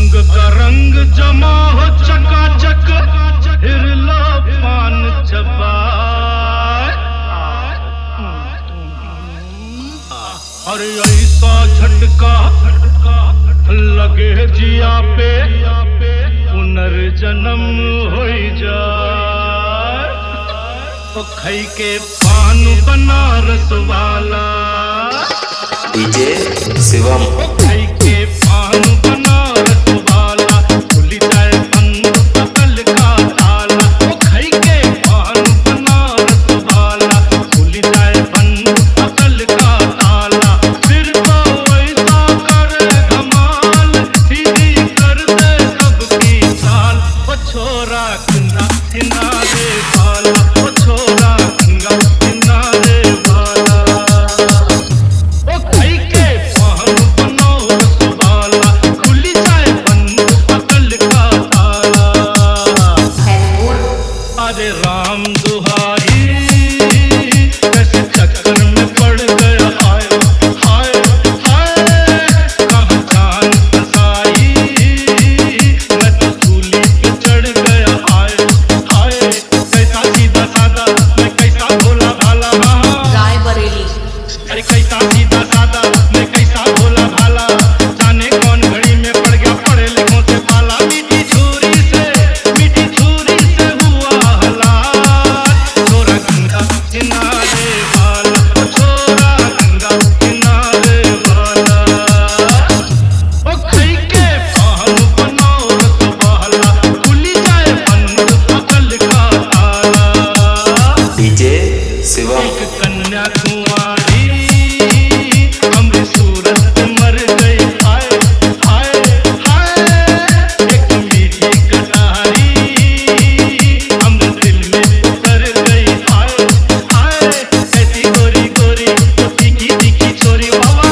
अंग का रंग जमा हो चकाचक, हिरला पान चबाए। अरे ऐसा झटका लगे जिया पे, पुनर्जन्म हो जाए। तो खई के पान बनारस वाला डीजे शिवम। खई के पान बनारस वाला, खुल जाए बंद अकल का ताला। ओ खई के पान बनारस वाला, खुल जाए बंद अकल का ताला। फिर तो ऐसा करे धमाल, सीधी कर दे सबकी चाल। ओ छोरा गंगा किनारे वाला, ओ छोरा गंगा किनारे वाला। ओ खई के पान बनारस वाला, खुल जाए बंद अकल का ताला। अरे राम दुहाई, कैसे चक्कर में पड़ गया हाय हाय हाय। कहाँ जान फसाई, मैं तो सूली पे चढ़ गया हाय हाय। कैसा सीधा सादा, मैं कैसा भोला भाला। रायबरेली। अरे कैसा सीधा सादा, मैं कैसा भोला भाला। जाने कौन घड़ी में पड़ गया पढ़े लिखों से पाला। मीठी छुरी से हुआ हलाल। छोरा गंगा किनारे वाला, ओ छोरा गंगा किनारे वाला। ओ खई के पान बनारस वाला, खुल जाए बंद अकल का ताला। डीजे शिवम। एक कन्याकुमारी हमरी सूरत मर गई हाय हाय हाय। एक मीठी कटारी हमरे दिल में उतर गई हाय हाय। कैसी गोरी गोरी तो तीखी तीखी छोरी बाबा।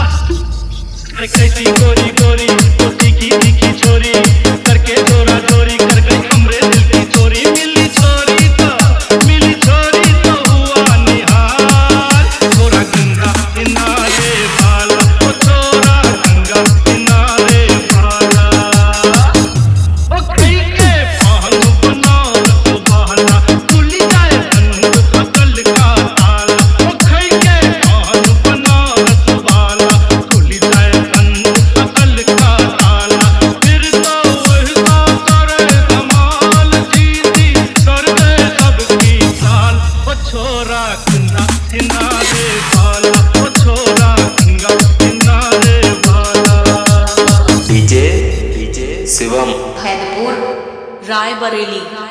कैसी गोरी गोरी तो तीखी तीखी छोरी, करके चोरा चोरी कर गई हमरे दिल की चोरी। मिली छोरी तो हुआ निहाल। छोरा गंगा किनारे वाला, ओ छोरा गंगा किनारे वाला। ओ खई के पान बनारस वाला, खुल जाए बंद अकल का ताला। ओ खई के पान बनारस वाला, खुल जाए बंद अकल का ताला। फिर तो वैसा करे धमाल, सीधी कर दे सबकी चाल। ओ छोरा गंगा किनारे वाला, ओ छोरा गंगा किनारे वाला। डीजे शिवम। भैदपुर रायबरेली।